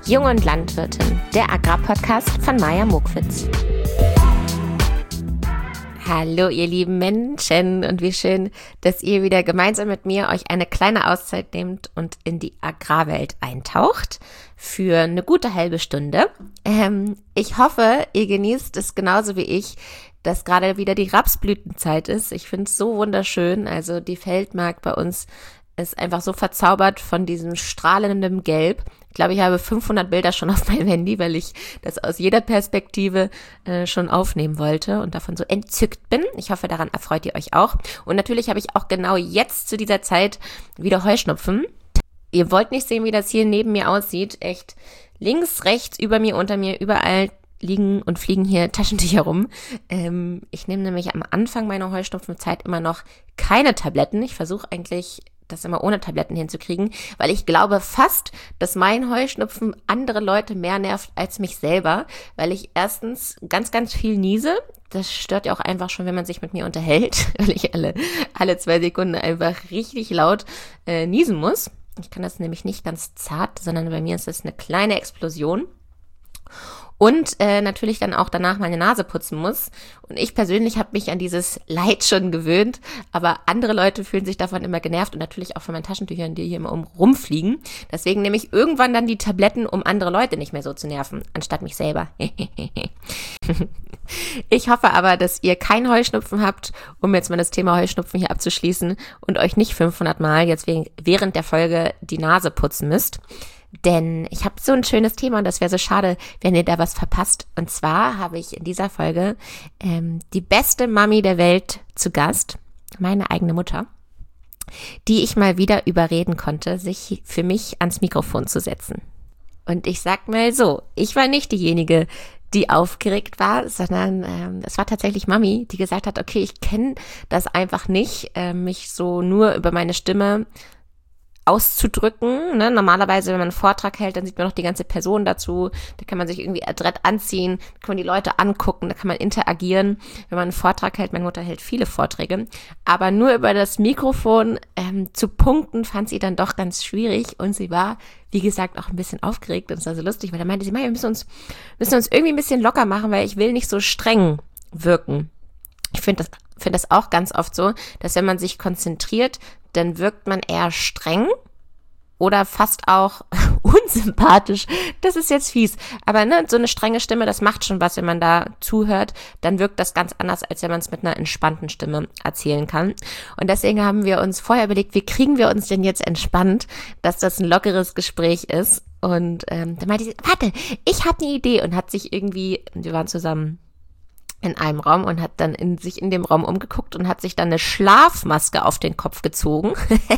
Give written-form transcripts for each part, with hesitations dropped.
Jung und Landwirtin, der Agrarpodcast von Maja Mokwitz. Hallo ihr lieben Menschen und wie schön, dass ihr wieder gemeinsam mit mir euch eine kleine Auszeit nehmt und in die Agrarwelt eintaucht für eine gute halbe Stunde. Ich hoffe, ihr genießt es genauso wie ich, dass gerade wieder die Rapsblütenzeit ist. Ich finde es so wunderschön, also die Feldmark bei uns ist einfach so verzaubert von diesem strahlenden Gelb. Ich glaube, ich habe 500 Bilder schon auf meinem Handy, weil ich das aus jeder Perspektive schon aufnehmen wollte und davon so entzückt bin. Ich hoffe, daran erfreut ihr euch auch. Und natürlich habe ich auch genau jetzt zu dieser Zeit wieder Heuschnupfen. Ihr wollt nicht sehen, wie das hier neben mir aussieht. Echt links, rechts, über mir, unter mir, überall liegen und fliegen hier Taschentücher rum. Ich nehme nämlich am Anfang meiner Heuschnupfenzeit immer noch keine Tabletten. Ich versuche eigentlich das immer ohne Tabletten hinzukriegen, weil ich glaube fast, dass mein Heuschnupfen andere Leute mehr nervt als mich selber, weil ich erstens ganz, ganz viel niese. Das stört ja auch einfach schon, wenn man sich mit mir unterhält, weil ich alle 2 Sekunden einfach richtig laut niesen muss. Ich kann das nämlich nicht ganz zart, sondern bei mir ist es eine kleine Explosion. Und natürlich dann auch danach meine Nase putzen muss. Und ich persönlich habe mich an dieses Leid schon gewöhnt, aber andere Leute fühlen sich davon immer genervt und natürlich auch von meinen Taschentüchern, die hier immer rumfliegen. Deswegen nehme ich irgendwann dann die Tabletten, um andere Leute nicht mehr so zu nerven, anstatt mich selber. Ich hoffe aber, dass ihr keinen Heuschnupfen habt, um jetzt mal das Thema Heuschnupfen hier abzuschließen und euch nicht 500 Mal jetzt während der Folge die Nase putzen müsst. Denn ich habe so ein schönes Thema und das wäre so schade, wenn ihr da was verpasst. Und zwar habe ich in dieser Folge die beste Mami der Welt zu Gast, meine eigene Mutter, die ich mal wieder überreden konnte, sich für mich ans Mikrofon zu setzen. Und ich sag mal so, ich war nicht diejenige, die aufgeregt war, sondern es war tatsächlich Mami, die gesagt hat, okay, ich kenne das einfach nicht, mich so nur über meine Stimme auszudrücken. Ne? Normalerweise, wenn man einen Vortrag hält, dann sieht man noch die ganze Person dazu. Da kann man sich irgendwie adrett anziehen, da kann man die Leute angucken, da kann man interagieren. Wenn man einen Vortrag hält, meine Mutter hält viele Vorträge, aber nur über das Mikrofon zu punkten, fand sie dann doch ganz schwierig und sie war, wie gesagt, auch ein bisschen aufgeregt und es war so lustig, weil da meinte sie, wir müssen uns irgendwie ein bisschen locker machen, weil ich will nicht so streng wirken. Ich finde das auch ganz oft so, dass wenn man sich konzentriert, dann wirkt man eher streng oder fast auch unsympathisch. Das ist jetzt fies. Aber ne, so eine strenge Stimme, das macht schon was, wenn man da zuhört. Dann wirkt das ganz anders, als wenn man es mit einer entspannten Stimme erzählen kann. Und deswegen haben wir uns vorher überlegt, wie kriegen wir uns denn jetzt entspannt, dass das ein lockeres Gespräch ist. Und dann meinte sie, warte, ich habe eine Idee. Und hat sich irgendwie, wir waren zusammen in einem Raum und hat dann sich in dem Raum umgeguckt und hat sich dann eine Schlafmaske auf den Kopf gezogen.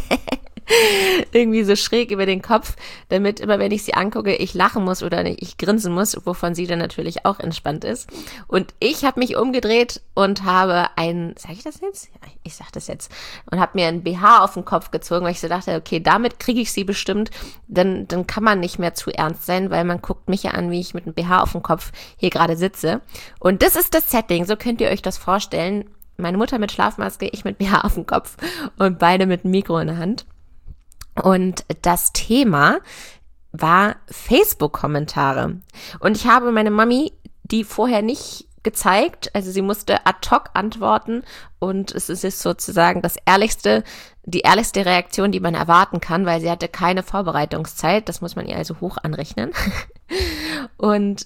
Irgendwie so schräg über den Kopf, damit immer, wenn ich sie angucke, ich lachen muss oder ich grinsen muss, wovon sie dann natürlich auch entspannt ist. Und ich habe mich umgedreht und habe sag ich das jetzt? Ja, ich sag das jetzt. Und habe mir einen BH auf den Kopf gezogen, weil ich so dachte, okay, damit kriege ich sie bestimmt. Dann kann man nicht mehr zu ernst sein, weil man guckt mich ja an, wie ich mit einem BH auf dem Kopf hier gerade sitze. Und das ist das Setting, so könnt ihr euch das vorstellen. Meine Mutter mit Schlafmaske, ich mit BH auf dem Kopf und beide mit einem Mikro in der Hand. Und das Thema war Facebook-Kommentare. Und ich habe meine Mami die vorher nicht gezeigt. Also sie musste ad hoc antworten. Und es ist sozusagen die ehrlichste Reaktion, die man erwarten kann, weil sie hatte keine Vorbereitungszeit. Das muss man ihr also hoch anrechnen. Und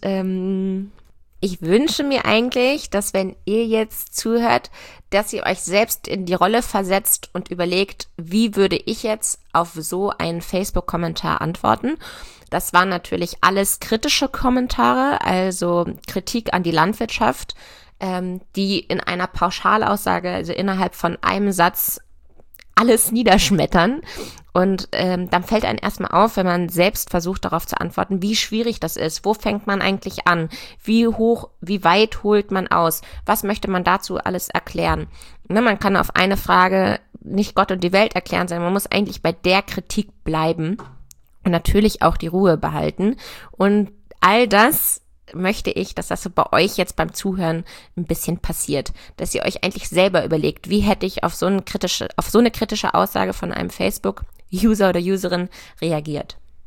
ich wünsche mir eigentlich, dass wenn ihr jetzt zuhört, dass ihr euch selbst in die Rolle versetzt und überlegt, wie würde ich jetzt auf so einen Facebook-Kommentar antworten. Das waren natürlich alles kritische Kommentare, also Kritik an die Landwirtschaft, die in einer Pauschalaussage, also innerhalb von einem Satz, alles niederschmettern. Und dann fällt einem erstmal auf, wenn man selbst versucht, darauf zu antworten, wie schwierig das ist. Wo fängt man eigentlich an? Wie weit holt man aus? Was möchte man dazu alles erklären? Ne, man kann auf eine Frage nicht Gott und die Welt erklären, sondern man muss eigentlich bei der Kritik bleiben und natürlich auch die Ruhe behalten. Und all das möchte ich, dass das so bei euch jetzt beim Zuhören ein bisschen passiert, dass ihr euch eigentlich selber überlegt, wie hätte ich auf so eine kritische Aussage von einem Facebook-User oder Userin reagiert.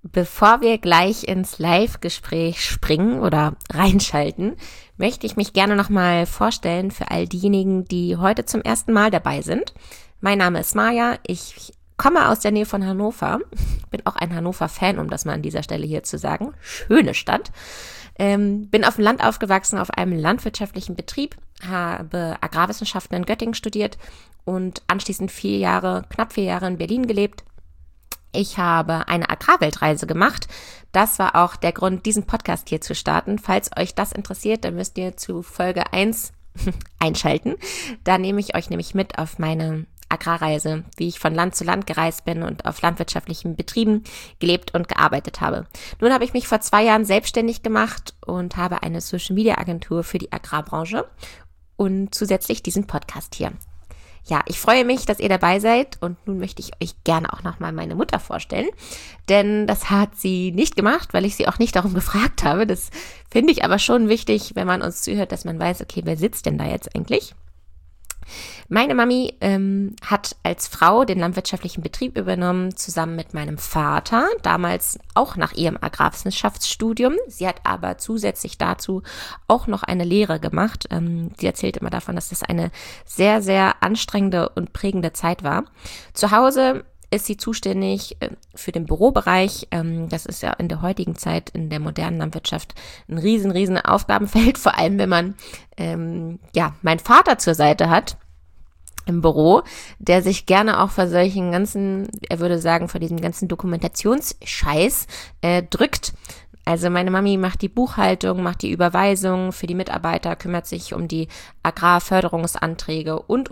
Bevor wir gleich ins Live-Gespräch springen oder reinschalten, möchte ich mich gerne nochmal vorstellen für all diejenigen, die heute zum ersten Mal dabei sind. Mein Name ist Maja, ich komme aus der Nähe von Hannover, bin auch ein Hannover-Fan, um das mal an dieser Stelle hier zu sagen. Schöne Stadt. Bin auf dem Land aufgewachsen, auf einem landwirtschaftlichen Betrieb, habe Agrarwissenschaften in Göttingen studiert und anschließend knapp 4 Jahre in Berlin gelebt. Ich habe eine Agrarweltreise gemacht. Das war auch der Grund, diesen Podcast hier zu starten. Falls euch das interessiert, dann müsst ihr zu Folge 1 einschalten. Da nehme ich euch nämlich mit auf meine Agrarreise, wie ich von Land zu Land gereist bin und auf landwirtschaftlichen Betrieben gelebt und gearbeitet habe. Nun habe ich mich vor 2 Jahren selbstständig gemacht und habe eine Social-Media-Agentur für die Agrarbranche und zusätzlich diesen Podcast hier. Ja, ich freue mich, dass ihr dabei seid und nun möchte ich euch gerne auch nochmal meine Mutter vorstellen, denn das hat sie nicht gemacht, weil ich sie auch nicht darum gefragt habe. Das finde ich aber schon wichtig, wenn man uns zuhört, dass man weiß, okay, wer sitzt denn da jetzt eigentlich? Meine Mami hat als Frau den landwirtschaftlichen Betrieb übernommen, zusammen mit meinem Vater, damals auch nach ihrem Agrarwissenschaftsstudium. Sie hat aber zusätzlich dazu auch noch eine Lehre gemacht. Sie erzählt immer davon, dass das eine sehr, sehr anstrengende und prägende Zeit war. Zu Hause ist sie zuständig für den Bürobereich. Das ist ja in der heutigen Zeit, in der modernen Landwirtschaft, ein riesen Aufgabenfeld, vor allem wenn man meinen Vater zur Seite hat im Büro, der sich gerne auch vor solchen ganzen, er würde sagen, vor diesem ganzen Dokumentationsscheiß drückt. Also meine Mami macht die Buchhaltung, macht die Überweisung für die Mitarbeiter, kümmert sich um die Agrarförderungsanträge und.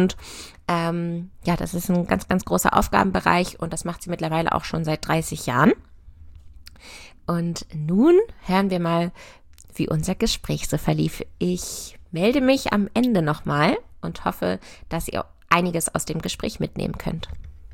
Das ist ein ganz großer Aufgabenbereich und das macht sie mittlerweile auch schon seit 30 Jahren. Und nun hören wir mal, wie unser Gespräch so verlief. Ich melde mich am Ende nochmal und hoffe, dass ihr einiges aus dem Gespräch mitnehmen könnt.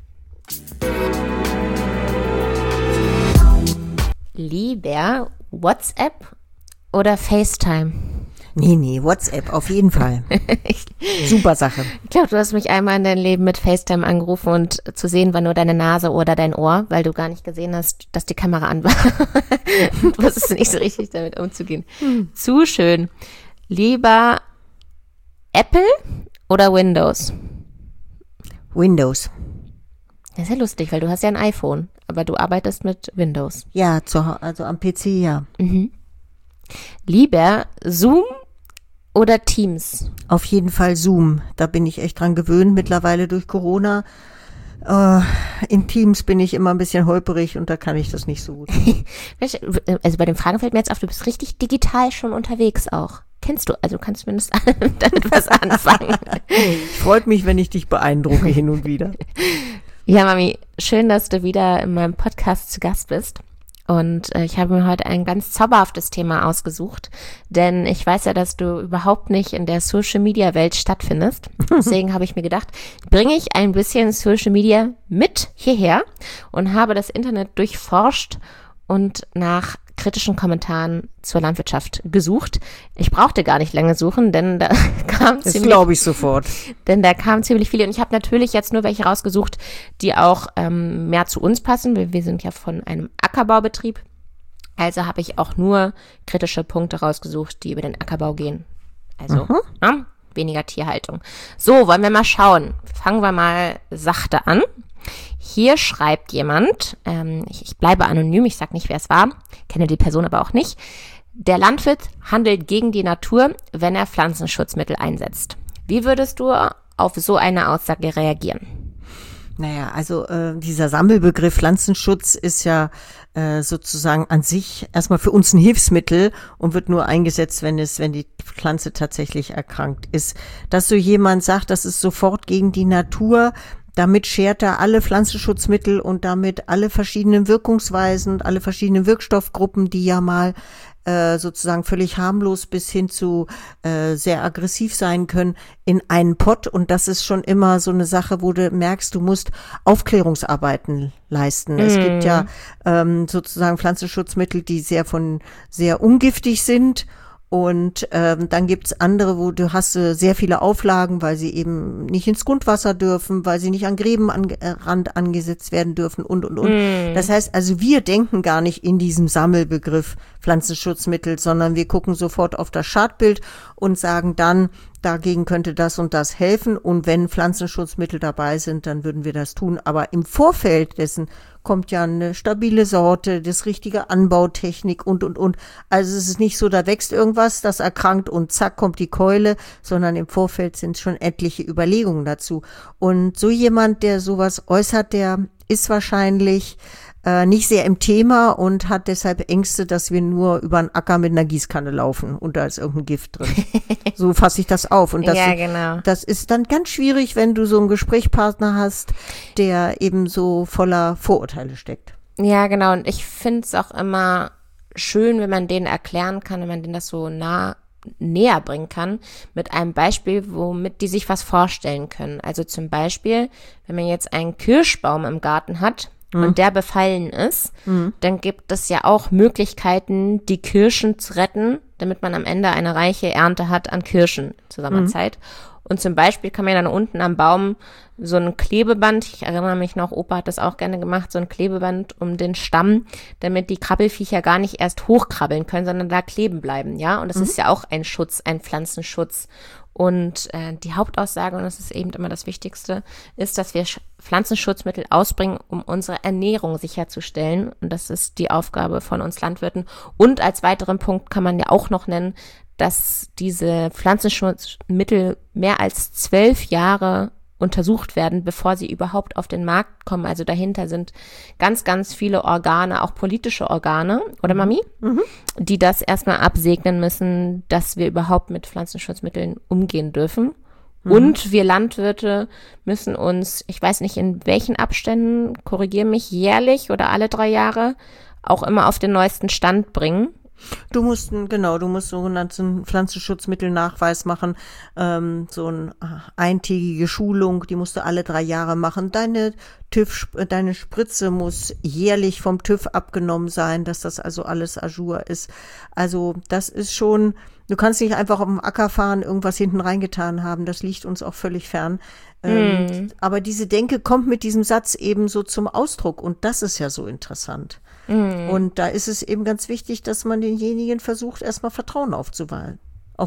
Lieber WhatsApp oder FaceTime? Nee, WhatsApp, auf jeden Fall. Super Sache. Ich glaube, du hast mich einmal in deinem Leben mit FaceTime angerufen und zu sehen war nur deine Nase oder dein Ohr, weil du gar nicht gesehen hast, dass die Kamera an war. Du wusstest nicht so richtig damit umzugehen. Zu schön. Lieber Apple oder Windows? Windows. Das ist ja lustig, weil du hast ja ein iPhone, aber du arbeitest mit Windows. Ja, also am PC, ja. Mhm. Lieber Zoom oder Teams? Auf jeden Fall Zoom. Da bin ich echt dran gewöhnt, mittlerweile durch Corona. In Teams bin ich immer ein bisschen holperig und da kann ich das nicht so gut. Also bei den Fragen fällt mir jetzt auf, du bist richtig digital schon unterwegs auch. Kennst du, also kannst du zumindest damit was anfangen. Freut mich, wenn ich dich beeindrucke hin und wieder. Ja, Mami, schön, dass du wieder in meinem Podcast zu Gast bist. Und ich habe mir heute ein ganz zauberhaftes Thema ausgesucht, denn ich weiß ja, dass du überhaupt nicht in der Social-Media-Welt stattfindest. Deswegen habe ich mir gedacht, bringe ich ein bisschen Social Media mit hierher und habe das Internet durchforscht und nach kritischen Kommentaren zur Landwirtschaft gesucht. Ich brauchte gar nicht lange suchen, denn da kam das glaube ich sofort. Denn da kamen ziemlich viele und ich habe natürlich jetzt nur welche rausgesucht, die auch mehr zu uns passen. Wir sind ja von einem Ackerbaubetrieb, also habe ich auch nur kritische Punkte rausgesucht, die über den Ackerbau gehen. Also weniger Tierhaltung. So, wollen wir mal schauen. Fangen wir mal sachte an. Hier schreibt jemand, ich bleibe anonym, ich sage nicht, wer es war, kenne die Person aber auch nicht. Der Landwirt handelt gegen die Natur, wenn er Pflanzenschutzmittel einsetzt. Wie würdest du auf so eine Aussage reagieren? Naja, also dieser Sammelbegriff Pflanzenschutz ist ja sozusagen an sich erstmal für uns ein Hilfsmittel und wird nur eingesetzt, wenn die Pflanze tatsächlich erkrankt ist. Dass so jemand sagt, das ist sofort gegen die Natur, damit schert er alle Pflanzenschutzmittel und damit alle verschiedenen Wirkungsweisen und alle verschiedenen Wirkstoffgruppen, die ja mal sozusagen völlig harmlos bis hin zu sehr aggressiv sein können, in einen Pott. Und das ist schon immer so eine Sache, wo du merkst, du musst Aufklärungsarbeiten leisten. Es gibt ja sozusagen Pflanzenschutzmittel, die sehr ungiftig sind. Und dann gibt's andere, wo du hast sehr viele Auflagen, weil sie eben nicht ins Grundwasser dürfen, weil sie nicht an Gräbenrand angesetzt werden dürfen und. Das heißt also, wir denken gar nicht in diesem Sammelbegriff Pflanzenschutzmittel, sondern wir gucken sofort auf das Schadbild und sagen dann, dagegen könnte das und das helfen. Und wenn Pflanzenschutzmittel dabei sind, dann würden wir das tun. Aber im Vorfeld dessen kommt ja eine stabile Sorte, das richtige Anbautechnik und. Also es ist nicht so, da wächst irgendwas, das erkrankt und zack kommt die Keule, sondern im Vorfeld sind schon etliche Überlegungen dazu. Und so jemand, der sowas äußert, der ist wahrscheinlich nicht sehr im Thema und hat deshalb Ängste, dass wir nur über einen Acker mit einer Gießkanne laufen und da ist irgendein Gift drin. So fasse ich das auf. Und das, ja, genau. Das ist dann ganz schwierig, wenn du so einen Gesprächspartner hast, der eben so voller Vorurteile steckt. Ja, genau. Und ich finde es auch immer schön, wenn man denen erklären kann, wenn man denen das so näher bringen kann, mit einem Beispiel, womit die sich was vorstellen können. Also zum Beispiel, wenn man jetzt einen Kirschbaum im Garten hat, und der befallen ist, dann gibt es ja auch Möglichkeiten, die Kirschen zu retten, damit man am Ende eine reiche Ernte hat an Kirschen zur Sommerzeit. Und zum Beispiel kann man dann unten am Baum so ein Klebeband, ich erinnere mich noch, Opa hat das auch gerne gemacht, so ein Klebeband um den Stamm, damit die Krabbelfiecher gar nicht erst hochkrabbeln können, sondern da kleben bleiben, ja. Und das ist ja auch ein Schutz, ein Pflanzenschutz. Und die Hauptaussage, und das ist eben immer das Wichtigste, ist, dass wir Pflanzenschutzmittel ausbringen, um unsere Ernährung sicherzustellen. Und das ist die Aufgabe von uns Landwirten. Und als weiteren Punkt kann man ja auch noch nennen, dass diese Pflanzenschutzmittel mehr als 12 Jahre untersucht werden, bevor sie überhaupt auf den Markt kommen. Also dahinter sind ganz, ganz viele Organe, auch politische Organe, oder Mami? Die das erstmal absegnen müssen, dass wir überhaupt mit Pflanzenschutzmitteln umgehen dürfen. Und wir Landwirte müssen uns, ich weiß nicht in welchen Abständen, korrigiere mich, jährlich oder alle 3 Jahre auch immer auf den neuesten Stand bringen. Du musst sogenannten Pflanzenschutzmittelnachweis machen, so eine eintägige Schulung, die musst du alle 3 Jahre machen. Deine Spritze muss jährlich vom TÜV abgenommen sein, dass das also alles à jour ist. Also das ist schon, du kannst nicht einfach auf dem Acker fahren, irgendwas hinten reingetan haben, das liegt uns auch völlig fern. Aber diese Denke kommt mit diesem Satz eben so zum Ausdruck und das ist ja so interessant. Und da ist es eben ganz wichtig, dass man denjenigen versucht, erstmal Vertrauen aufzubauen.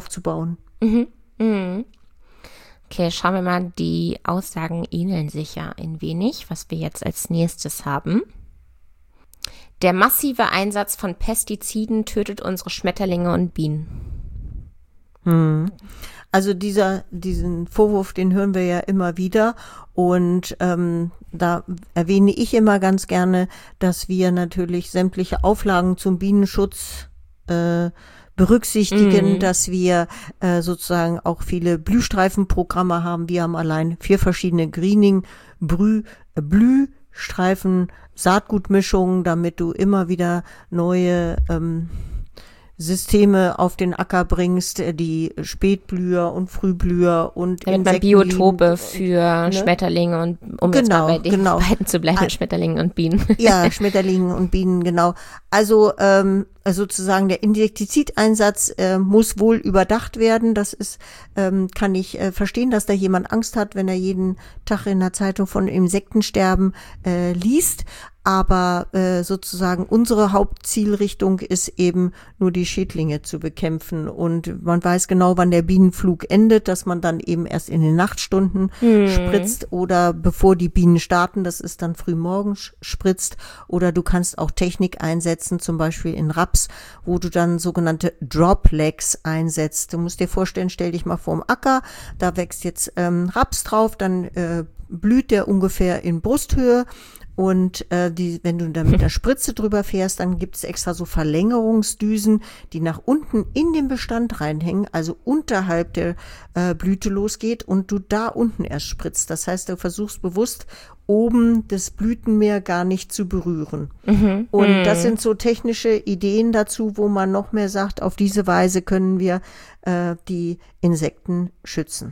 Okay, schauen wir mal, die Aussagen ähneln sich ja ein wenig, was wir jetzt als nächstes haben. Der massive Einsatz von Pestiziden tötet unsere Schmetterlinge und Bienen. Also diesen Vorwurf, den hören wir ja immer wieder und da erwähne ich immer ganz gerne, dass wir natürlich sämtliche Auflagen zum Bienenschutz berücksichtigen, dass wir sozusagen auch viele Blühstreifenprogramme haben. Wir haben allein 4 verschiedene Greening, Blühstreifen, Saatgutmischungen, damit du immer wieder neue Systeme auf den Acker bringst, die Spätblüher und Frühblüher und damit man Biotope für Schmetterlinge und um jetzt mal bei den beiden zu bleiben, Schmetterlinge und Bienen. Ja, Schmetterlinge und Bienen, genau. Also sozusagen der Insektizideinsatz muss wohl überdacht werden. Das ist, kann ich verstehen, dass da jemand Angst hat, wenn er jeden Tag in der Zeitung von Insektensterben liest. Aber sozusagen unsere Hauptzielrichtung ist eben nur die Schädlinge zu bekämpfen. Und man weiß genau, wann der Bienenflug endet, dass man dann eben erst in den Nachtstunden spritzt oder bevor die Bienen starten, das ist dann frühmorgens spritzt. Oder du kannst auch Technik einsetzen, zum Beispiel in Raps, wo du dann sogenannte Droplegs einsetzt. Du musst dir vorstellen, stell dich mal vorm Acker, da wächst jetzt Raps drauf, dann blüht der ungefähr in Brusthöhe. Und wenn du da mit der Spritze drüber fährst, dann gibt es extra so Verlängerungsdüsen, die nach unten in den Bestand reinhängen, also unterhalb der Blüte losgeht und du da unten erst spritzt. Das heißt, du versuchst bewusst, oben das Blütenmeer gar nicht zu berühren. Und das sind so technische Ideen dazu, wo man noch mehr sagt, auf diese Weise können wir die Insekten schützen.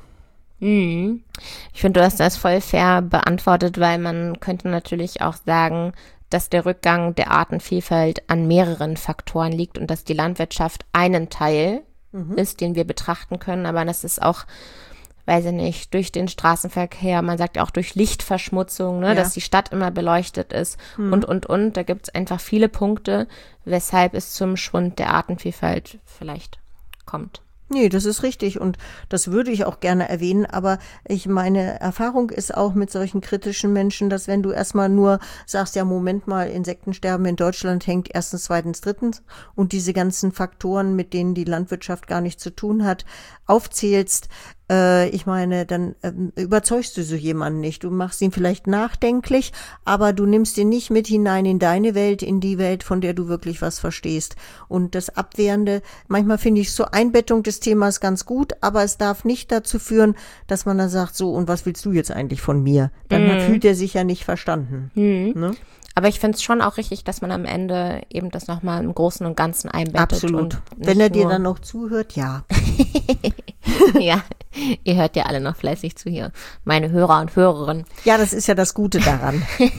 Ich finde, du hast das voll fair beantwortet, weil man könnte natürlich auch sagen, dass der Rückgang der Artenvielfalt an mehreren Faktoren liegt und dass die Landwirtschaft einen Teil ist, den wir betrachten können, aber das ist auch, weiß ich nicht, durch den Straßenverkehr, man sagt ja auch durch Lichtverschmutzung, ne, dass die Stadt immer beleuchtet ist und. Da gibt es einfach viele Punkte, weshalb es zum Schwund der Artenvielfalt vielleicht kommt. Nee, das ist richtig und das würde ich auch gerne erwähnen, aber meine Erfahrung ist auch mit solchen kritischen Menschen, dass wenn du erstmal nur sagst, ja, Moment mal, Insektensterben in Deutschland hängt erstens, zweitens, drittens und diese ganzen Faktoren, mit denen die Landwirtschaft gar nichts zu tun hat, aufzählst, dann überzeugst du so jemanden nicht. Du machst ihn vielleicht nachdenklich, aber du nimmst ihn nicht mit hinein in deine Welt, in die Welt, von der du wirklich was verstehst. Und das Abwehrende, manchmal finde ich so Einbettung des Themas ganz gut, aber es darf nicht dazu führen, dass man dann sagt, so, und was willst du jetzt eigentlich von mir? Dann fühlt er sich ja nicht verstanden. Ne? Aber ich finde es schon auch richtig, dass man am Ende eben das nochmal im Großen und Ganzen einbettet. Absolut. Wenn er dir dann noch zuhört, ja. Ja, ihr hört ja alle noch fleißig zu hier, meine Hörer und Hörerinnen. Ja, das ist ja das Gute daran.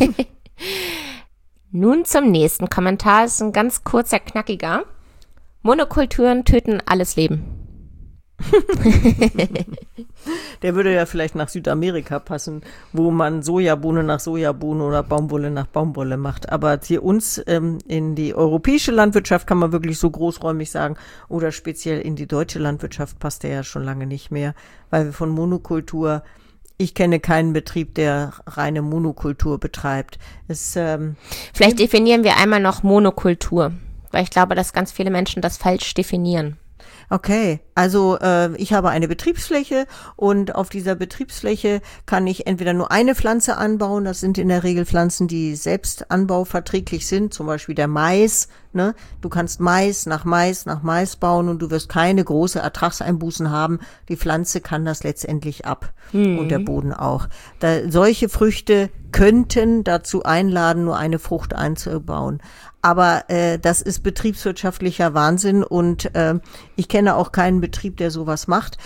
Nun zum nächsten Kommentar. Das ist ein ganz kurzer, knackiger. Monokulturen töten alles Leben. Der würde ja vielleicht nach Südamerika passen, wo man Sojabohne nach Sojabohne oder Baumwolle nach Baumwolle macht. Aber hier uns in die europäische Landwirtschaft kann man wirklich so großräumig sagen oder speziell in die deutsche Landwirtschaft passt der ja schon lange nicht mehr, weil wir von Monokultur, ich kenne keinen Betrieb, der reine Monokultur betreibt. Vielleicht definieren wir einmal noch Monokultur, weil ich glaube, dass ganz viele Menschen das falsch definieren. Okay, also ich habe eine Betriebsfläche und auf dieser Betriebsfläche kann ich entweder nur eine Pflanze anbauen, das sind in der Regel Pflanzen, die selbst anbauverträglich sind, zum Beispiel der Mais, ne? Du kannst Mais nach Mais nach Mais bauen und du wirst keine große Ertragseinbußen haben. Die Pflanze kann das letztendlich ab und der Boden auch. Solche Früchte könnten dazu einladen, nur eine Frucht einzubauen. Aber das ist betriebswirtschaftlicher Wahnsinn und ich kenne auch keinen Betrieb, der sowas macht.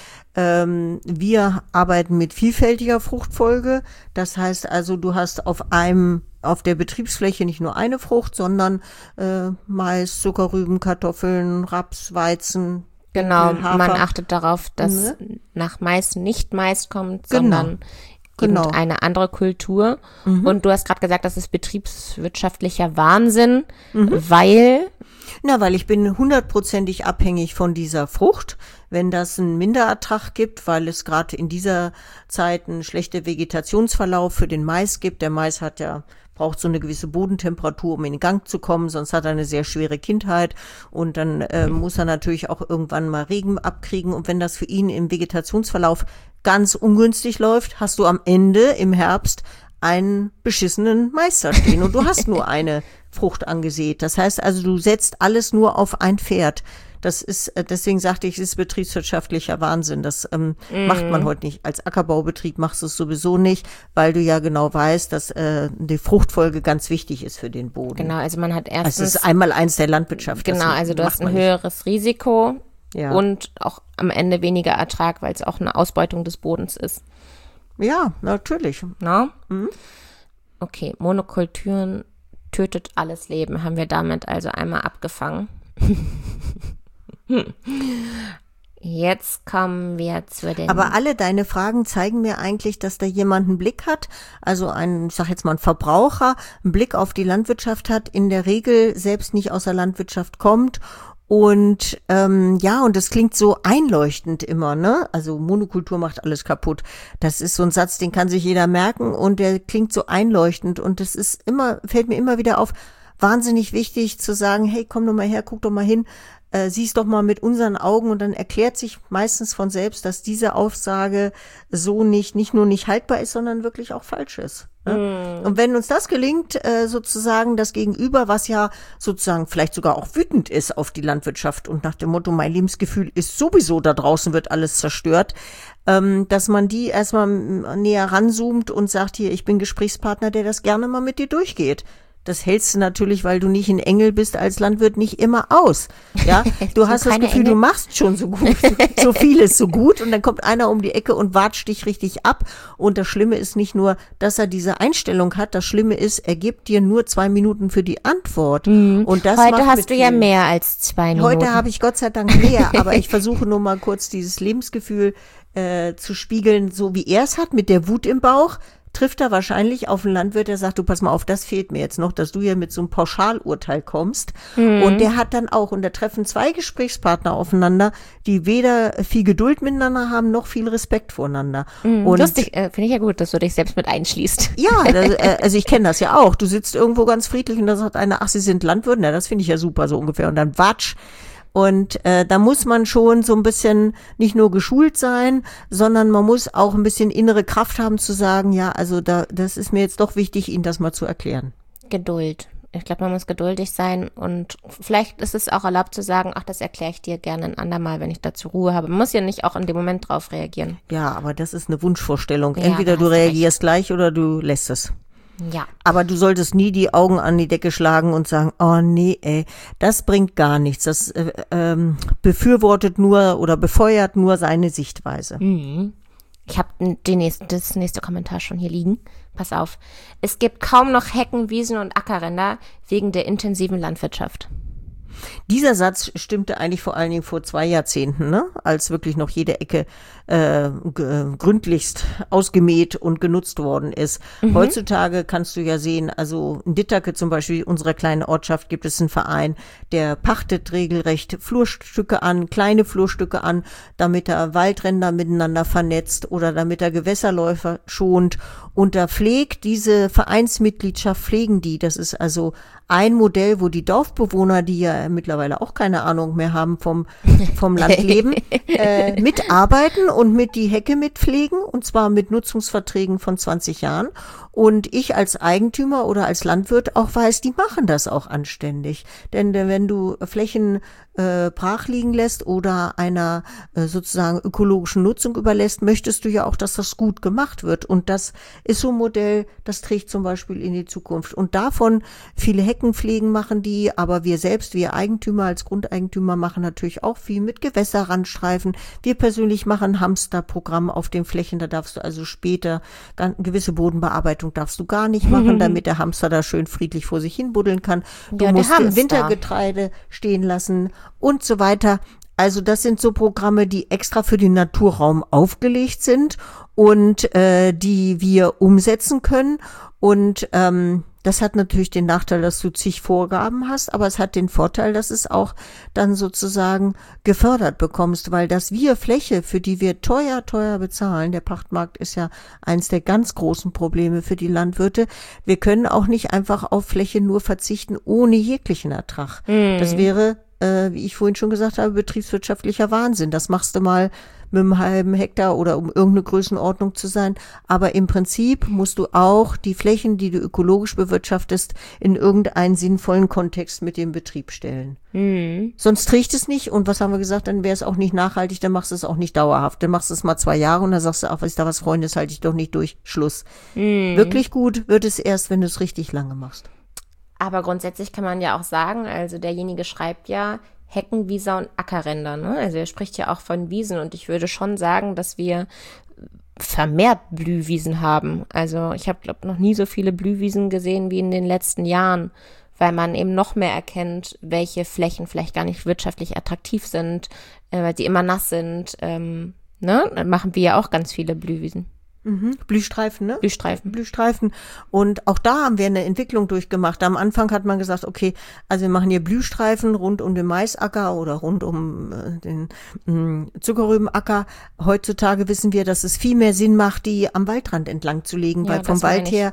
Wir arbeiten mit vielfältiger Fruchtfolge. Das heißt also, du hast auf der Betriebsfläche nicht nur eine Frucht, sondern Mais, Zuckerrüben, Kartoffeln, Raps, Weizen. Genau, Hafer. Man achtet darauf, dass nach Mais nicht Mais kommt, sondern eine andere Kultur. Und du hast gerade gesagt, das ist betriebswirtschaftlicher Wahnsinn, weil ich bin 100%ig abhängig von dieser Frucht. Wenn das einen Minderertrag gibt, weil es gerade in dieser Zeit einen schlechten Vegetationsverlauf für den Mais gibt. Der Mais braucht so eine gewisse Bodentemperatur, um in Gang zu kommen, sonst hat er eine sehr schwere Kindheit und dann muss er natürlich auch irgendwann mal Regen abkriegen und wenn das für ihn im Vegetationsverlauf ganz ungünstig läuft, hast du am Ende im Herbst einen beschissenen Mais da stehen und du hast nur eine Frucht angesät. Das heißt also, du setzt alles nur auf ein Pferd. Das ist, deswegen sagte ich, es ist betriebswirtschaftlicher Wahnsinn. Das macht man heute nicht. Als Ackerbaubetrieb machst du es sowieso nicht, weil du ja genau weißt, dass die Fruchtfolge ganz wichtig ist für den Boden. Genau, also man hat erstens... Also es ist einmal eins der Landwirtschaft. Genau, also du hast ein höheres Risiko und auch am Ende weniger Ertrag, weil es auch eine Ausbeutung des Bodens ist. Ja, natürlich. Na? Okay, Monokulturen tötet alles Leben, haben wir damit also einmal abgefangen. Jetzt kommen wir zu den... Aber alle deine Fragen zeigen mir eigentlich, dass da jemand einen Blick hat, also ich sag jetzt mal ein Verbraucher, einen Blick auf die Landwirtschaft hat, in der Regel selbst nicht aus der Landwirtschaft kommt und und das klingt so einleuchtend immer, ne? Also Monokultur macht alles kaputt. Das ist so ein Satz, den kann sich jeder merken und der klingt so einleuchtend und das ist fällt mir immer wieder auf, wahnsinnig wichtig zu sagen, hey, komm doch mal her, guck doch mal hin, sieh's doch mal mit unseren Augen und dann erklärt sich meistens von selbst, dass diese Aussage so nicht nur nicht haltbar ist, sondern wirklich auch falsch ist. Ne? Und wenn uns das gelingt, sozusagen das Gegenüber, was ja sozusagen vielleicht sogar auch wütend ist auf die Landwirtschaft und nach dem Motto, mein Lebensgefühl ist sowieso, da draußen wird alles zerstört, dass man die erstmal näher ranzoomt und sagt, hier, ich bin Gesprächspartner, der das gerne mal mit dir durchgeht. Das hältst du natürlich, weil du nicht ein Engel bist, als Landwirt nicht immer aus. Ja, du hast das Gefühl, du machst schon so gut, so vieles so gut und dann kommt einer um die Ecke und watscht dich richtig ab. Und das Schlimme ist nicht nur, dass er diese Einstellung hat, das Schlimme ist, er gibt dir nur 2 Minuten für die Antwort. Und das Heute hast du ja mehr als 2 Minuten. Heute habe ich Gott sei Dank mehr, aber ich versuche nur mal kurz dieses Lebensgefühl zu spiegeln, so wie er es hat, mit der Wut im Bauch. Trifft er wahrscheinlich auf einen Landwirt, der sagt, du pass mal auf, das fehlt mir jetzt noch, dass du hier mit so einem Pauschalurteil kommst. Und der hat dann auch, und da treffen 2 Gesprächspartner aufeinander, die weder viel Geduld miteinander haben, noch viel Respekt voreinander. Und lustig, finde ich ja gut, dass du dich selbst mit einschließt. ja, also ich kenne das ja auch. Du sitzt irgendwo ganz friedlich und da sagt einer, ach, Sie sind Landwirt? Na, das finde ich ja super, so ungefähr. Und dann watsch. Und da muss man schon so ein bisschen nicht nur geschult sein, sondern man muss auch ein bisschen innere Kraft haben zu sagen, ja, also das ist mir jetzt doch wichtig, Ihnen das mal zu erklären. Geduld. Ich glaube, man muss geduldig sein und vielleicht ist es auch erlaubt zu sagen, ach, das erkläre ich dir gerne ein andermal, wenn ich dazu Ruhe habe. Man muss ja nicht auch in dem Moment drauf reagieren. Ja, aber das ist eine Wunschvorstellung. Ja, Entweder da du hast du reagierst gleich oder du lässt es. Ja. Aber du solltest nie die Augen an die Decke schlagen und sagen, oh nee, ey, das bringt gar nichts. Das befürwortet nur oder befeuert nur seine Sichtweise. Ich habe das nächste Kommentar schon hier liegen. Pass auf. Es gibt kaum noch Hecken, Wiesen und Ackerränder wegen der intensiven Landwirtschaft. Dieser Satz stimmte eigentlich vor allen Dingen vor 2 Jahrzehnten, ne? Als wirklich noch jede Ecke gründlichst ausgemäht und genutzt worden ist. Heutzutage kannst du ja sehen, also in Dittake zum Beispiel, unserer kleinen Ortschaft, gibt es einen Verein, der pachtet regelrecht Flurstücke an, kleine Flurstücke an, damit er Waldränder miteinander vernetzt oder damit er Gewässerläufer schont. Und da pflegt diese Vereinsmitgliedschaft, pflegen die. Das ist also ein Modell, wo die Dorfbewohner, die ja mittlerweile auch keine Ahnung mehr haben vom Landleben, mitarbeiten und mit die Hecke mitpflegen, und zwar mit Nutzungsverträgen von 20 Jahren. Und ich als Eigentümer oder als Landwirt auch weiß, die machen das auch anständig. Denn wenn du Flächen brach liegen lässt oder einer sozusagen ökologischen Nutzung überlässt, möchtest du ja auch, dass das gut gemacht wird. Und das ist so ein Modell, das trägt zum Beispiel in die Zukunft. Und davon viele Heckenpflegen machen die, aber wir selbst, wir Eigentümer als Grundeigentümer machen natürlich auch viel mit Gewässerrandstreifen. Wir persönlich machen ein Hamsterprogramm auf den Flächen, da darfst du also später gewisse Bodenbearbeitung darfst du gar nicht machen, damit der Hamster da schön friedlich vor sich hin buddeln kann. Du musst Wintergetreide stehen lassen und so weiter. Also das sind so Programme, die extra für den Naturraum aufgelegt sind und die wir umsetzen können. Und das hat natürlich den Nachteil, dass du zig Vorgaben hast, aber es hat den Vorteil, dass es auch dann sozusagen gefördert bekommst, weil das wir Fläche, für die wir teuer bezahlen, der Pachtmarkt ist ja eins der ganz großen Probleme für die Landwirte. Wir können auch nicht einfach auf Fläche nur verzichten ohne jeglichen Ertrag. Das wäre, wie ich vorhin schon gesagt habe, betriebswirtschaftlicher Wahnsinn. Das machst du mal mit einem halben Hektar oder um irgendeine Größenordnung zu sein. Aber im Prinzip musst du auch die Flächen, die du ökologisch bewirtschaftest, in irgendeinen sinnvollen Kontext mit dem Betrieb stellen. Sonst trägt es nicht. Und was haben wir gesagt? Dann wäre es auch nicht nachhaltig, dann machst du es auch nicht dauerhaft. Dann machst du es mal 2 Jahre und dann sagst du, ach, ist da was, Freunde, das halte ich doch nicht durch. Schluss. Wirklich gut wird es erst, wenn du es richtig lange machst. Aber grundsätzlich kann man ja auch sagen, also derjenige schreibt ja Hecken, Wiese und Ackerränder, ne? Also er spricht ja auch von Wiesen und ich würde schon sagen, dass wir vermehrt Blühwiesen haben. Also ich habe, glaube noch nie so viele Blühwiesen gesehen wie in den letzten Jahren, weil man eben noch mehr erkennt, welche Flächen vielleicht gar nicht wirtschaftlich attraktiv sind, weil sie immer nass sind. Ne? Dann machen wir ja auch ganz viele Blühwiesen. Blühstreifen, ne? Blühstreifen. Und auch da haben wir eine Entwicklung durchgemacht. Am Anfang hat man gesagt, okay, also wir machen hier Blühstreifen rund um den Maisacker oder rund um den Zuckerrübenacker. Heutzutage wissen wir, dass es viel mehr Sinn macht, die am Waldrand entlang zu legen, weil vom Wald her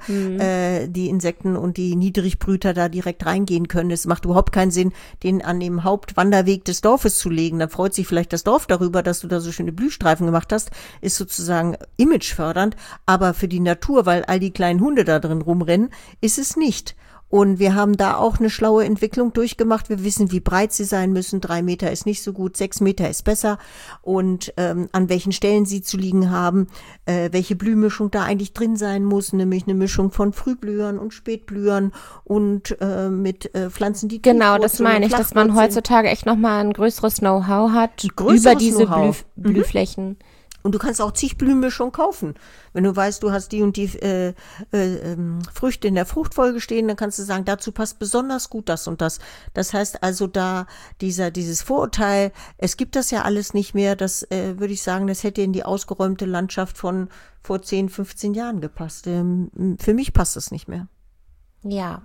die Insekten und die Niedrigbrüter da direkt reingehen können. Es macht überhaupt keinen Sinn, den an dem Hauptwanderweg des Dorfes zu legen. Da freut sich vielleicht das Dorf darüber, dass du da so schöne Blühstreifen gemacht hast. Ist sozusagen imagefördernd. Aber für die Natur, weil all die kleinen Hunde da drin rumrennen, ist es nicht. Und wir haben da auch eine schlaue Entwicklung durchgemacht. Wir wissen, wie breit sie sein müssen. 3 Meter ist nicht so gut, 6 Meter ist besser. Und an welchen Stellen sie zu liegen haben, welche Blühmischung da eigentlich drin sein muss, nämlich eine Mischung von Frühblühern und Spätblühern und mit Pflanzen, die Genau, das meine ich, dass man heutzutage echt nochmal ein größeres Know-how hat über diese Blühflächen. Und du kannst auch zig Blühmischungen kaufen. Wenn du weißt, du hast die und die Früchte in der Fruchtfolge stehen, dann kannst du sagen, dazu passt besonders gut das und das. Das heißt also da dieses Vorurteil, es gibt das ja alles nicht mehr, das würde ich sagen, das hätte in die ausgeräumte Landschaft von vor 10, 15 Jahren gepasst. Für mich passt das nicht mehr. Ja.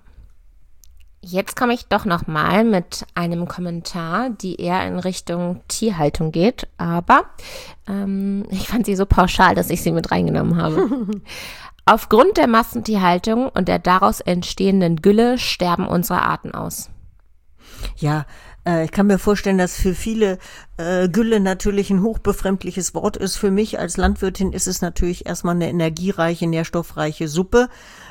Jetzt komme ich doch noch mal mit einem Kommentar, die eher in Richtung Tierhaltung geht, aber ich fand sie so pauschal, dass ich sie mit reingenommen habe. Aufgrund der Massentierhaltung und der daraus entstehenden Gülle sterben unsere Arten aus. Ja, ich kann mir vorstellen, dass für viele Gülle natürlich ein hochbefremdliches Wort ist. Für mich als Landwirtin ist es natürlich erstmal eine energiereiche, nährstoffreiche Suppe,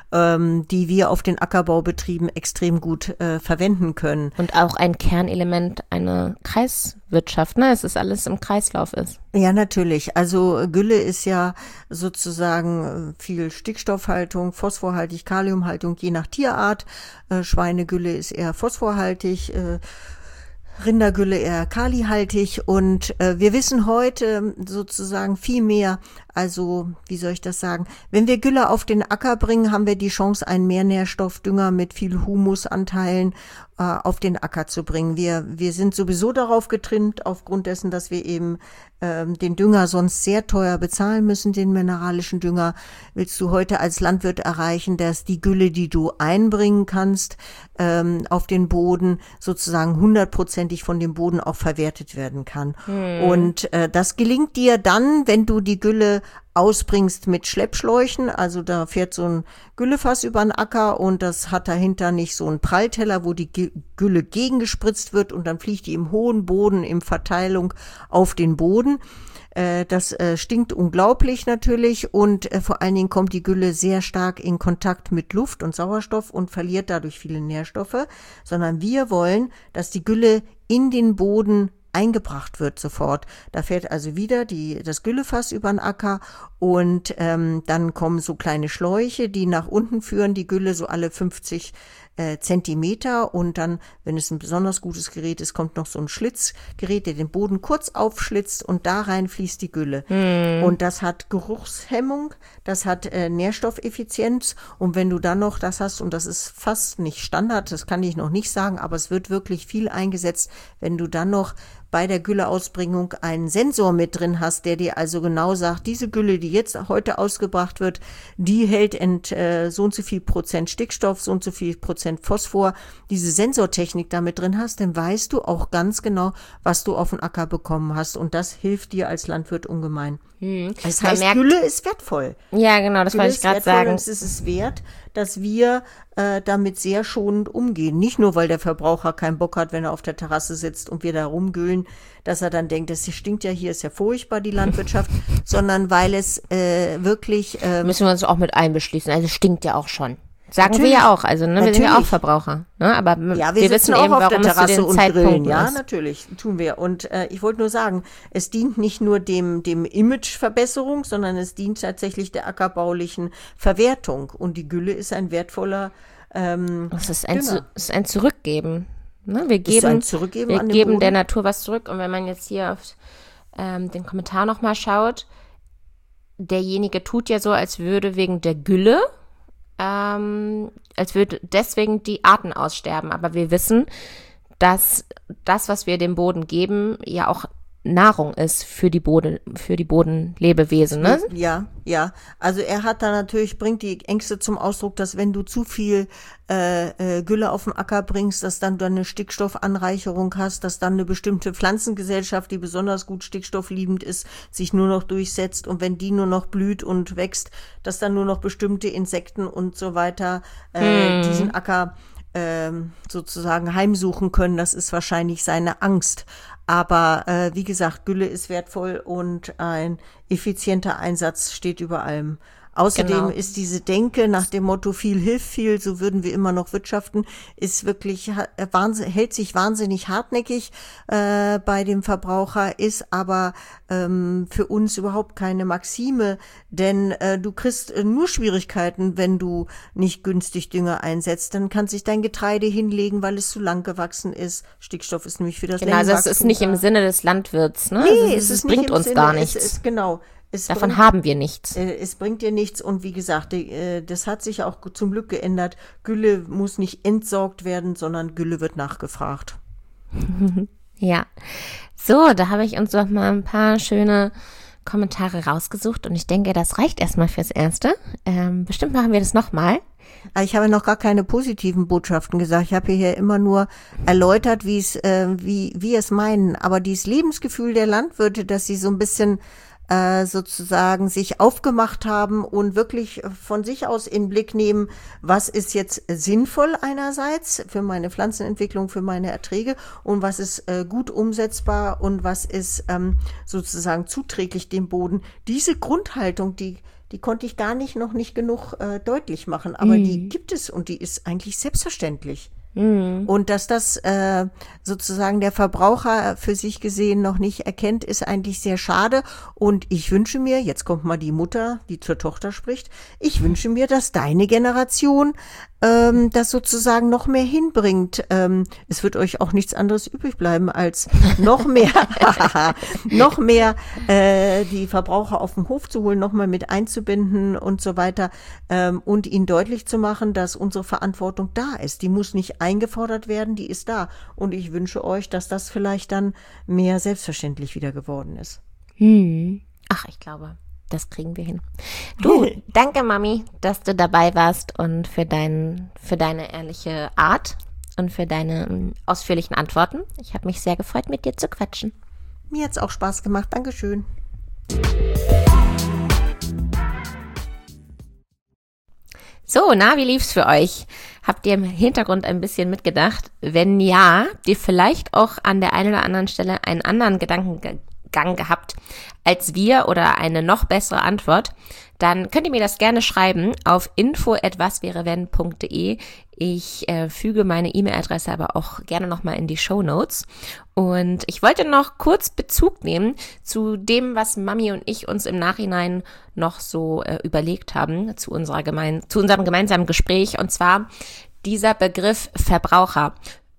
die wir auf den Ackerbaubetrieben extrem gut verwenden können. Und auch ein Kernelement einer Kreiswirtschaft, ne? Es ist alles im Kreislauf ist. Ja, natürlich. Also Gülle ist ja sozusagen viel Stickstoffhaltung, phosphorhaltig, Kaliumhaltung, je nach Tierart. Schweinegülle ist eher phosphorhaltig, Rindergülle eher kalihaltig und wir wissen heute sozusagen viel mehr, also wie soll ich das sagen, wenn wir Gülle auf den Acker bringen, haben wir die Chance, einen Mehrnährstoffdünger mit viel Humusanteilen auf den Acker zu bringen. Wir sind sowieso darauf getrimmt, aufgrund dessen, dass wir eben den Dünger sonst sehr teuer bezahlen müssen, den mineralischen Dünger, willst du heute als Landwirt erreichen, dass die Gülle, die du einbringen kannst, auf den Boden sozusagen 100%ig von dem Boden auch verwertet werden kann. Und das gelingt dir dann, wenn du die Gülle ausbringst mit Schleppschläuchen, also da fährt so ein Güllefass über den Acker und das hat dahinter nicht so einen Prallteller, wo die Gülle gegengespritzt wird und dann fliegt die im hohen Boden in Verteilung auf den Boden. Das stinkt unglaublich natürlich und vor allen Dingen kommt die Gülle sehr stark in Kontakt mit Luft und Sauerstoff und verliert dadurch viele Nährstoffe, sondern wir wollen, dass die Gülle in den Boden eingebracht wird sofort. Da fährt also wieder das Güllefass über den Acker und dann kommen so kleine Schläuche, die nach unten führen, die Gülle so alle 50 Zentimeter und dann, wenn es ein besonders gutes Gerät ist, kommt noch so ein Schlitzgerät, der den Boden kurz aufschlitzt und da rein fließt die Gülle. Und das hat Geruchshemmung, das hat Nährstoffeffizienz und wenn du dann noch das hast, und das ist fast nicht Standard, das kann ich noch nicht sagen, aber es wird wirklich viel eingesetzt, wenn du dann noch bei der Gülleausbringung einen Sensor mit drin hast, der dir also genau sagt, diese Gülle, die jetzt heute ausgebracht wird, die hält so und so viel Prozent Stickstoff, so und so viel Prozent Phosphor, diese Sensortechnik da mit drin hast, dann weißt du auch ganz genau, was du auf den Acker bekommen hast und das hilft dir als Landwirt ungemein. Das heißt, Gülle ist wertvoll. Ja, genau, das wollte ich gerade sagen. Und es ist es wert, dass wir damit sehr schonend umgehen. Nicht nur, weil der Verbraucher keinen Bock hat, wenn er auf der Terrasse sitzt und wir da rumgühlen, dass er dann denkt, das stinkt ja hier, ist ja furchtbar, die Landwirtschaft, sondern weil es wirklich... Müssen wir uns auch mit einbeschließen, also stinkt ja auch schon. Sagen natürlich, wir ja auch, also wir sind ja auch Verbraucher, ne? Aber ja, wir wissen auch eben, warum auf der Terrasse es zu den und Zeitpunkten grillen. Ja, ist. natürlich, tun wir. Und ich wollte nur sagen, es dient nicht nur dem Imageverbesserung, sondern es dient tatsächlich der ackerbaulichen Verwertung. Und die Gülle ist ein wertvoller es ist ein Zurückgeben. Ne? Wir Zurückgeben an den geben Boden. Der Natur was zurück. Und wenn man jetzt hier auf den Kommentar nochmal schaut, derjenige tut ja so, als würde wegen der Gülle als würde deswegen die Arten aussterben. Aber wir wissen, dass das, was wir dem Boden geben, ja auch Nahrung ist für die Bodenlebewesen, ne? Ja. Also er hat da natürlich, bringt die Ängste zum Ausdruck, dass wenn du zu viel Gülle auf den Acker bringst, dass dann du eine Stickstoffanreicherung hast, dass dann eine bestimmte Pflanzengesellschaft, die besonders gut stickstoffliebend ist, sich nur noch durchsetzt und wenn die nur noch blüht und wächst, dass dann nur noch bestimmte Insekten und so weiter diesen Acker sozusagen heimsuchen können. Das ist wahrscheinlich seine Angst. Aber wie gesagt, Gülle ist wertvoll und ein effizienter Einsatz steht über allem. Außerdem Genau. ist diese Denke nach dem Motto viel hilft viel, so würden wir immer noch wirtschaften, ist wirklich hält sich wahnsinnig hartnäckig bei dem Verbraucher, ist aber für uns überhaupt keine Maxime, denn du kriegst nur Schwierigkeiten, wenn du nicht günstig Dünger einsetzt. Dann kann sich dein Getreide hinlegen, weil es zu lang gewachsen ist. Stickstoff ist nämlich für das Genau, also es Längenwachstum ist nicht im da. Sinne des Landwirts, ne? Nee, Also es ist bringt nicht im uns Sinne, gar nichts. genau. Es Davon bringt, haben wir nichts. es bringt dir nichts und wie gesagt, das hat sich auch zum Glück geändert. Gülle muss nicht entsorgt werden, sondern Gülle wird nachgefragt. Ja. So, da habe ich uns doch mal ein paar schöne Kommentare rausgesucht und ich denke, das reicht erstmal fürs Erste. Bestimmt machen wir das nochmal. Aber ich habe noch gar keine positiven Botschaften gesagt. Ich habe hier immer nur erläutert, wie es meinen. Aber dieses Lebensgefühl der Landwirte, dass sie so ein bisschen sozusagen sich aufgemacht haben und wirklich von sich aus in den Blick nehmen, was ist jetzt sinnvoll einerseits für meine Pflanzenentwicklung, für meine Erträge und was ist gut umsetzbar und was ist sozusagen zuträglich dem Boden. Diese Grundhaltung, die konnte ich noch nicht genug deutlich machen, aber die gibt es und die ist eigentlich selbstverständlich. Und dass das sozusagen der Verbraucher für sich gesehen noch nicht erkennt, ist eigentlich sehr schade. Und ich wünsche mir, jetzt kommt mal die Mutter, die zur Tochter spricht, ich wünsche mir, dass deine Generation das sozusagen noch mehr hinbringt. Es wird euch auch nichts anderes übrig bleiben, als noch mehr, noch mehr die Verbraucher auf den Hof zu holen, noch mal mit einzubinden und so weiter und ihnen deutlich zu machen, dass unsere Verantwortung da ist. Die muss nicht eingefordert werden, die ist da. Und ich wünsche euch, dass das vielleicht dann mehr selbstverständlich wieder geworden ist. Ach, ich glaube, das kriegen wir hin. Du, danke Mami, dass du dabei warst und für deine ehrliche Art und für deine ausführlichen Antworten. Ich habe mich sehr gefreut, mit dir zu quatschen. Mir hat's auch Spaß gemacht. Dankeschön. So, na, wie lief's für euch? Habt ihr im Hintergrund ein bisschen mitgedacht? Wenn ja, habt ihr vielleicht auch an der einen oder anderen Stelle einen anderen Gedankengang gehabt als wir oder eine noch bessere Antwort, dann könnt ihr mir das gerne schreiben auf info@waswärewennn.de. Ich füge meine E-Mail-Adresse aber auch gerne nochmal in die Shownotes. Und ich wollte noch kurz Bezug nehmen zu dem, was Mami und ich uns im Nachhinein noch so überlegt haben zu unserem gemeinsamen Gespräch. Und zwar dieser Begriff Verbraucher.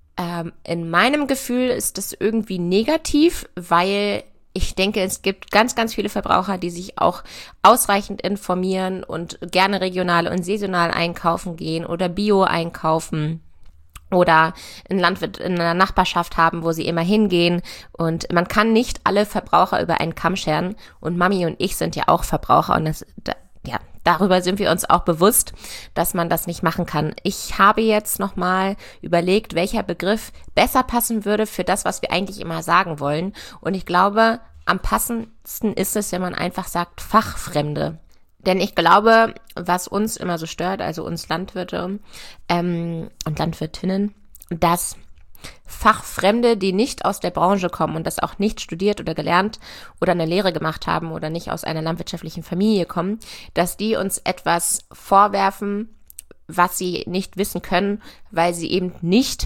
In meinem Gefühl ist das irgendwie negativ, weil ich denke, es gibt ganz, ganz viele Verbraucher, die sich auch ausreichend informieren und gerne regional und saisonal einkaufen gehen oder Bio einkaufen oder einen Landwirt in einer Nachbarschaft haben, wo sie immer hingehen. Und man kann nicht alle Verbraucher über einen Kamm scheren. Und Mami und ich sind ja auch Verbraucher und darüber sind wir uns auch bewusst, dass man das nicht machen kann. Ich habe jetzt nochmal überlegt, welcher Begriff besser passen würde für das, was wir eigentlich immer sagen wollen. Und ich glaube, am passendsten ist es, wenn man einfach sagt Fachfremde. Denn ich glaube, was uns immer so stört, also uns Landwirte und Landwirtinnen, dass Fachfremde, die nicht aus der Branche kommen und das auch nicht studiert oder gelernt oder eine Lehre gemacht haben oder nicht aus einer landwirtschaftlichen Familie kommen, dass die uns etwas vorwerfen, was sie nicht wissen können, weil sie eben nicht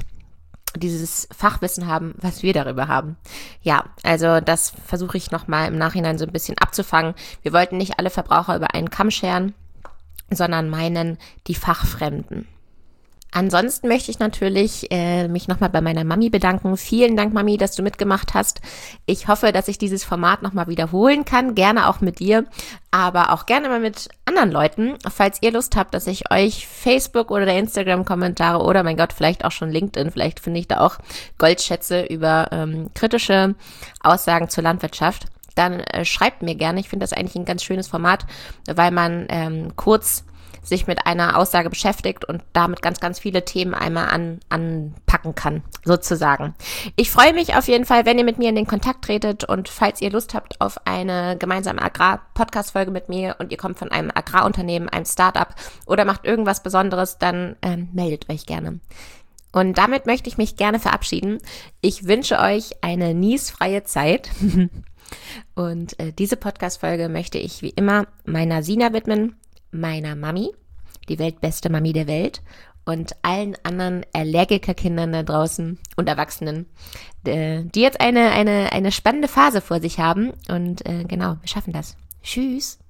dieses Fachwissen haben, was wir darüber haben. Ja, also das versuche ich nochmal im Nachhinein so ein bisschen abzufangen. Wir wollten nicht alle Verbraucher über einen Kamm scheren, sondern meinen die Fachfremden. Ansonsten möchte ich natürlich mich nochmal bei meiner Mami bedanken. Vielen Dank, Mami, dass du mitgemacht hast. Ich hoffe, dass ich dieses Format nochmal wiederholen kann. Gerne auch mit dir, aber auch gerne mal mit anderen Leuten. Falls ihr Lust habt, dass ich euch Facebook oder Instagram-Kommentare oder, mein Gott, vielleicht auch schon LinkedIn, vielleicht finde ich da auch Goldschätze über kritische Aussagen zur Landwirtschaft, dann schreibt mir gerne. Ich finde das eigentlich ein ganz schönes Format, weil man kurz sich mit einer Aussage beschäftigt und damit ganz, ganz viele Themen einmal anpacken kann, sozusagen. Ich freue mich auf jeden Fall, wenn ihr mit mir in den Kontakt tretet und falls ihr Lust habt auf eine gemeinsame Agrar-Podcast-Folge mit mir und ihr kommt von einem Agrarunternehmen, einem Startup oder macht irgendwas Besonderes, dann meldet euch gerne. Und damit möchte ich mich gerne verabschieden. Ich wünsche euch eine niesfreie Zeit und diese Podcast-Folge möchte ich wie immer meiner Sina widmen. meiner Mami, die weltbeste Mami der Welt, und allen anderen Allergikerkindern da draußen und Erwachsenen, die jetzt eine spannende Phase vor sich haben. Und genau, wir schaffen das. Tschüss.